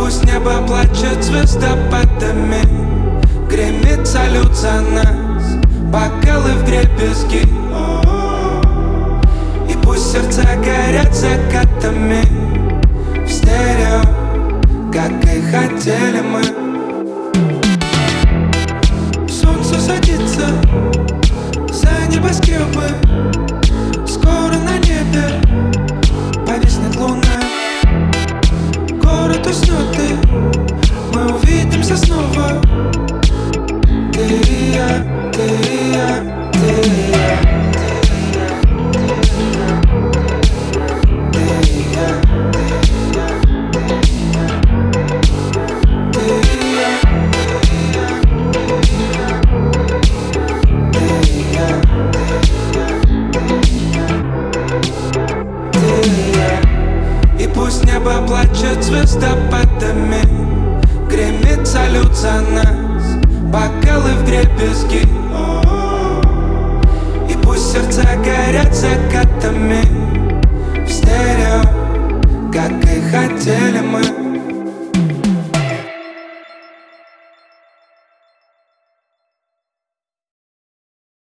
пусть небо плачет звездопадами, гремит салют за нас, бокалы вдребезги. И пусть сердца горят закатами в стерео, как и хотели мы. Солнце садится за небоскребы, скоро на небе повиснет луна. Город уснет, и мы увидимся снова. Ты и я, ты и я, ты и я. И пусть небо плачет звездопадами, гремит салют за нас, бокалы вдребезги. И пусть сердца горят закатами в стерео, как и хотели мы.